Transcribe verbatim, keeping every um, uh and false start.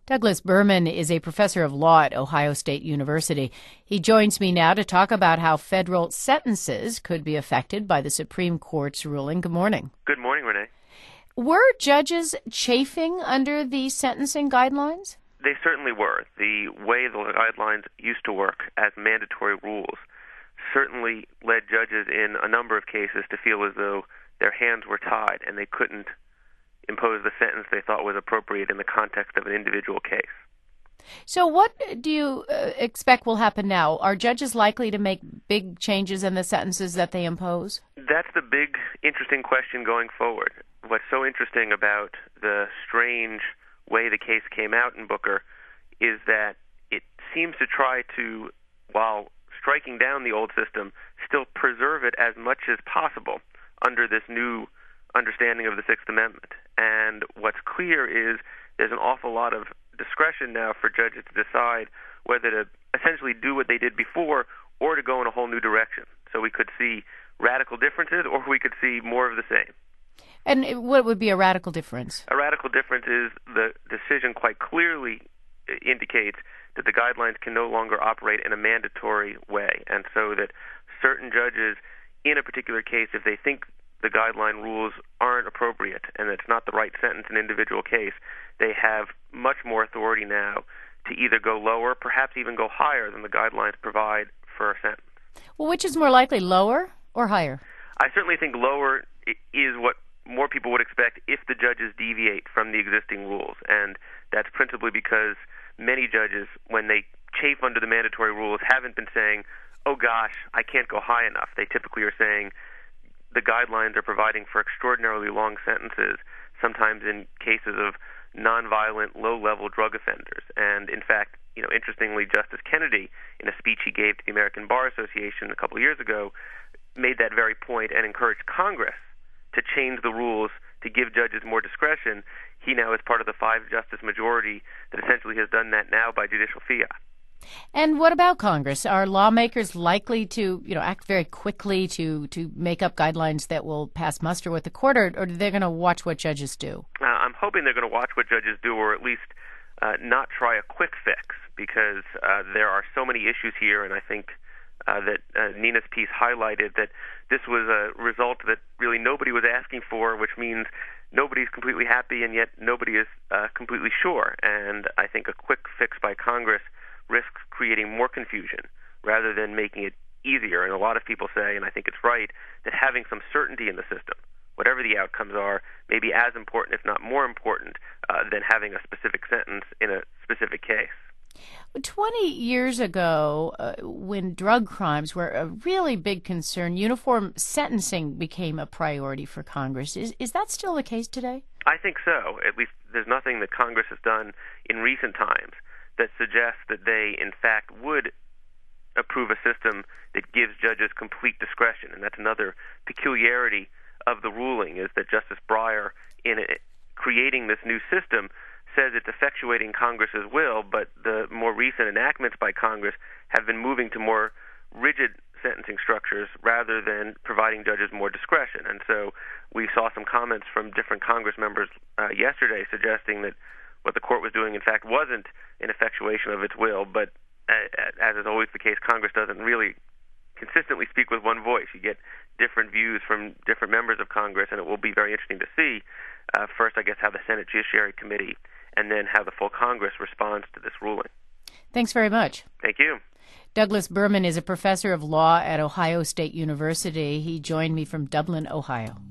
Douglas Berman is a professor of law at Ohio State University. He joins me now to talk about how federal sentences could be affected by the Supreme Court's ruling. Good morning. Good morning, Renee. Were judges chafing under the sentencing guidelines? They certainly were. The way the guidelines used to work as mandatory rules certainly led judges in a number of cases to feel as though their hands were tied and they couldn't impose the sentence they thought was appropriate in the context of an individual case. So what do you uh, expect will happen now? Are judges likely to make big changes in the sentences that they impose? That's the big, interesting question going forward. What's so interesting about the strange way the case came out in Booker is that it seems to try to, while striking down the old system, still preserve it as much as possible under this new understanding of the Sixth Amendment. And what's clear is there's an awful lot of discretion now for judges to decide whether to essentially do what they did before or to go in a whole new direction. So we could see radical differences or we could see more of the same. And what would be a radical difference? A radical difference is the decision quite clearly indicates that the guidelines can no longer operate in a mandatory way, and so that certain judges in a particular case, if they think the guideline rules aren't appropriate and it's not the right sentence in an individual case, they have much more authority now to either go lower, perhaps even go higher than the guidelines provide for a sentence. Well, which is more likely, lower or higher? I certainly think lower is what more people would expect if the judges deviate from the existing rules, and that's principally because many judges, when they chafe under the mandatory rules, haven't been saying, oh gosh, I can't go high enough. They typically are saying the guidelines are providing for extraordinarily long sentences, sometimes in cases of nonviolent, low-level drug offenders. And in fact, you know, interestingly, Justice Kennedy, in a speech he gave to the American Bar Association a couple of years ago, made that very point and encouraged Congress to change the rules to give judges more discretion. He now is part of the five-justice majority that essentially has done that now by judicial fiat. And what about Congress? Are lawmakers likely to, you know, act very quickly to, to make up guidelines that will pass muster with the court, or, or are they going to watch what judges do? Uh, I'm hoping they're going to watch what judges do, or at least uh, not try a quick fix, because uh, there are so many issues here, and I think uh, that uh, Nina's piece highlighted that this was a result that really nobody was asking for, which means nobody's completely happy, and yet nobody is uh, completely sure. And I think a quick fix by Congress risks creating more confusion rather than making it easier. And a lot of people say, and I think it's right, that having some certainty in the system, whatever the outcomes are, may be as important, if not more important, uh, than having a specific sentence in a specific case. Twenty years ago, uh, when drug crimes were a really big concern, uniform sentencing became a priority for Congress. Is, is that still the case today? I think so. At least there's nothing that Congress has done in recent times that suggests that they, in fact, would approve a system that gives judges complete discretion. And that's another peculiarity of the ruling, is that Justice Breyer, in a, creating this new system, says it's effectuating Congress's will, but the more recent enactments by Congress have been moving to more rigid sentencing structures rather than providing judges more discretion. And so we saw some comments from different Congress members uh, yesterday suggesting that what the court was doing, in fact, wasn't an effectuation of its will, but uh, as is always the case, Congress doesn't really consistently speak with one voice. You get different views from different members of Congress, and it will be very interesting to see, uh, first, I guess, how the Senate Judiciary Committee and then how the full Congress responds to this ruling. Thanks very much. Thank you. Douglas Berman is a professor of law at Ohio State University. He joined me from Dublin, Ohio.